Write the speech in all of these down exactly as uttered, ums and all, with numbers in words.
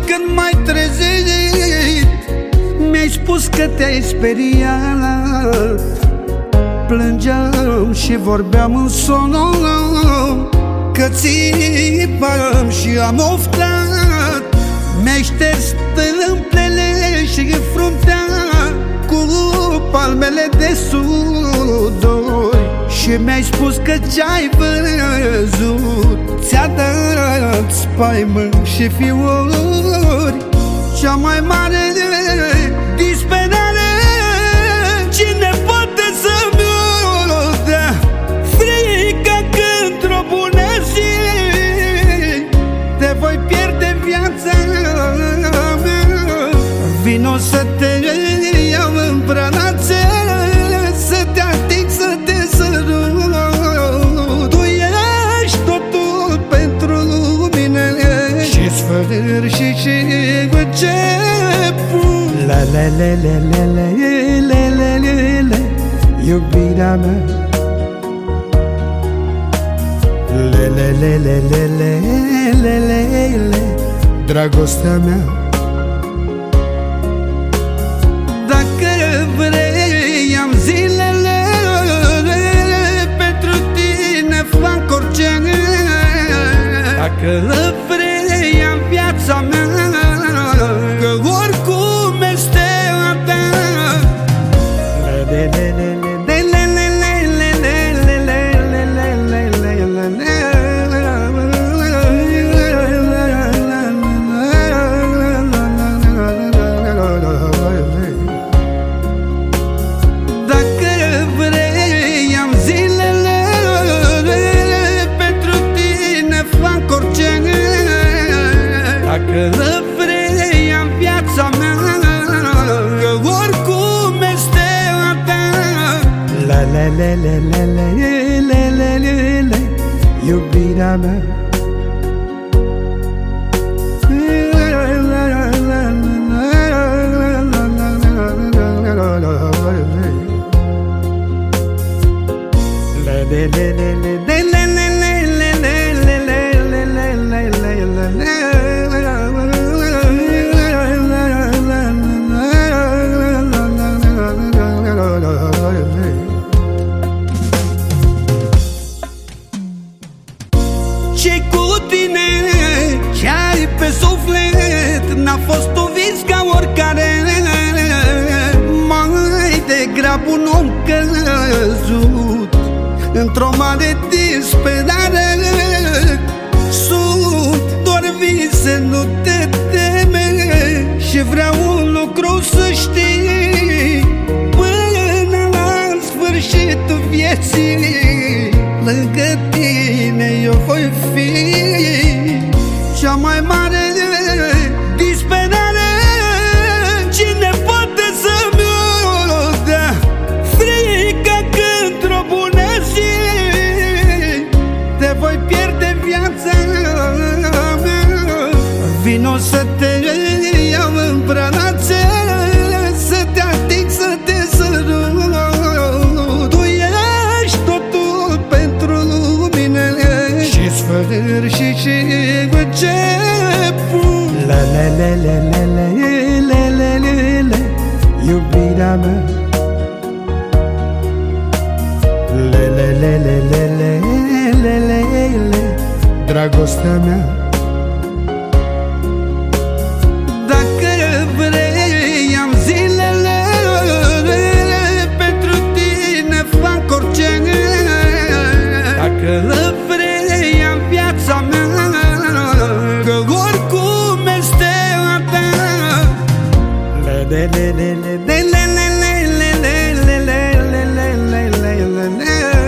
când m-ai trezit, mi-ai spus că te-ai speriat. Plângeam și vorbeam în somn, că țipam și am oftat. Mi-ai șters tâmplele și fruntea cu palmele de sudor și mi-ai spus că ce-ai văzut ți-a dat spaimă și fiori. Cea mai mare disperare cine poate să-mi o dea? Frica că într-o bună zi te voi pierde viața mea. Vino să te iau în brațe, să te ating, să te sărut. Tu ești totul pentru mine și sfârșit și început. La la la la la la la la la, iubirea mea. Le le le le le le le le le, dragostea mea. Dacă vrei am zilele, pentru tine fac orice. Dacă vrei am viața mea, că oricum este a ta. Le le le le le le le le le le le le le. Dacă vrei am viața mea, că oricum este a ta. La la la la la la la la la, iubirea mea. Ce-i cu tine? Ce-ai pe suflet? N-a fost un vis ca oricare, mai degrabă un om căzut într-o mare disperare. Sunt doar vise, nu te teme, și vreau un lucru să știi: până la sfârșitul vieții lângă tine eu voi fi. Cea mai mare disperare cine poate să-mi o dea? Frica că într-o bună zi te voi pierde viața mea. Vino să te iau în brațe, să te ating, să te sărut. Tu ești totul pentru mine și sfârșit și început. La la la la la la la la la, iubirea mea. Le le le le le le le le le, dragostea mea. Dacă vrei am zilele, pentru tine fac orice. Dacă vrei am viața mea, că oricum este a ta. Le le le le le le le le le le le le le le le le.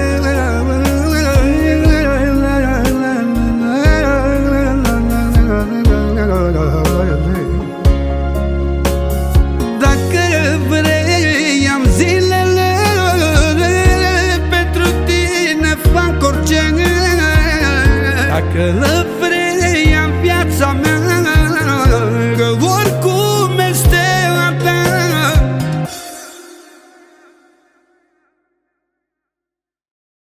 Dacă vrei am zilele, pentru tine fac orice. Dacă vrei am viața mea,